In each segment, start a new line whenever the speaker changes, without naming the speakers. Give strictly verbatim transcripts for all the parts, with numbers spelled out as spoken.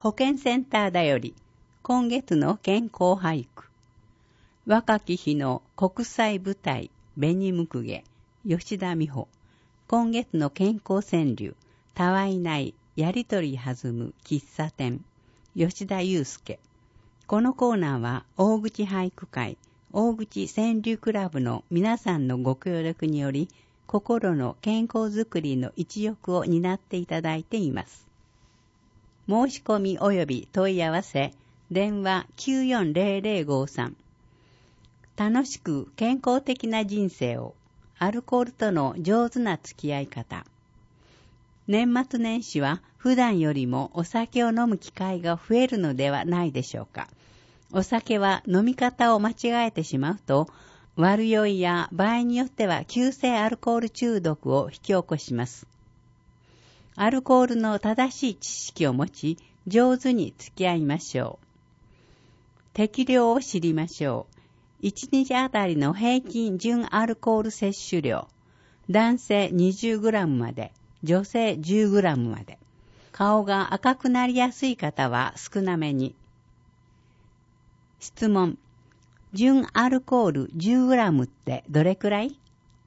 保健センターだより今月の健康俳句。若き日の国際舞台紅むくげ吉田美穂。今月の健康川柳たわいないやりとり弾む喫茶店吉田祐介。このコーナーは大口俳句会大口川柳クラブの皆さんのご協力により心の健康づくりの一翼を担っていただいています。申し込み及び問い合わせ電話 きゅうよんゼロゼロごさん。楽しく健康的な人生をアルコールとの上手な付き合い方。年末年始は普段よりもお酒を飲む機会が増えるのではないでしょうか。お酒は飲み方を間違えてしまうと悪酔いや場合によっては急性アルコール中毒を引き起こします。アルコールの正しい知識を持ち上手に付き合いましょう。適量を知りましょう。いちにちあたりの平均純アルコール摂取量。男性 にじゅうグラム まで、女性 じゅうグラム まで。顔が赤くなりやすい方は少なめに。質問。純アルコール じゅうグラム ってどれくらい？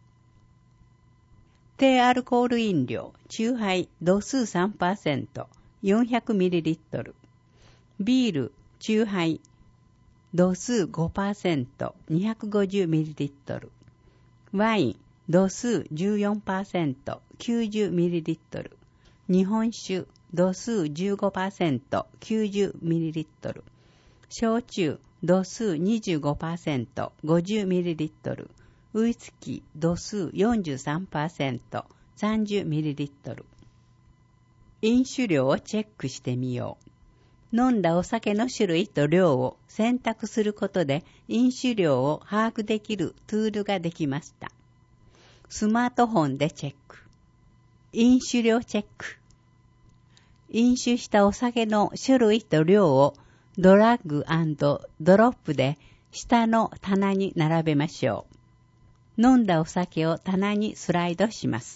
低アルコール飲料、酎ハイ、度数 さんパーセント、よんひゃくミリリットル。ビール、酎ハイ、度数 ごパーセント、にひゃくごじゅうミリリットル。ワイン、度数 じゅうよんパーセント、きゅうじゅうミリリットル。日本酒、度数 じゅうごパーセント、きゅうじゅうミリリットル。焼酎、度数 にじゅうごパーセント、ごじゅうミリリットル。ウイスキー、度数 よんじゅうさんパーセント、さんじゅうミリリットル。飲酒量をチェックしてみよう。飲んだお酒の種類と量を選択することで飲酒量を把握できるツールができました。スマートフォンでチェック。飲酒量チェック。飲酒したお酒の種類と量をドラッグ&ドロップで下の棚に並べましょう。飲んだお酒を棚にスライドします。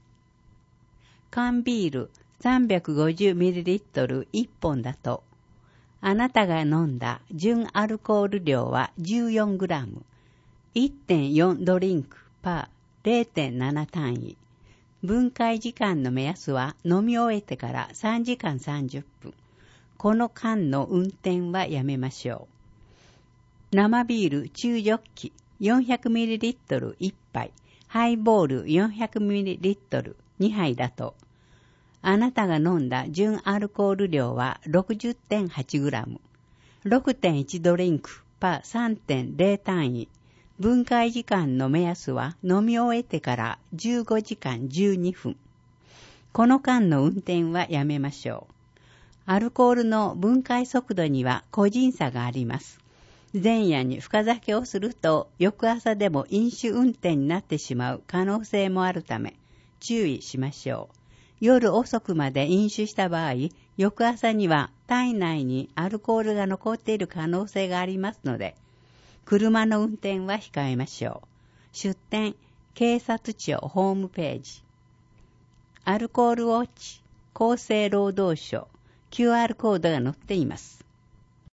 缶ビールさんびゃくごじゅうミリリットルいっぽんだと、あなたが飲んだ純アルコール量は じゅうよんグラム、いってんよんドリンクパー れいてんなな 単位。分解時間の目安は飲み終えてからさんじかんさんじゅっぷん。この間の運転はやめましょう。生ビール中ジョッキ よんひゃくミリリットルいっぱい、ハイボール よんひゃくミリリットルにはいだと、あなたが飲んだ純アルコール量は ろくじゅってんはちグラム、ろくてんいちドリンクパー さんてんゼロ 単位。分解時間の目安は飲み終えてからじゅうごじかんじゅうにふん。この間の運転はやめましょう。アルコールの分解速度には個人差があります。前夜に深酒をすると翌朝でも飲酒運転になってしまう可能性もあるため注意しましょう。夜遅くまで飲酒した場合、翌朝には体内にアルコールが残っている可能性がありますので、車の運転は控えましょう。出典、警察庁ホームページ。アルコールウォッチ、厚生労働省、キューアール コードが載っています。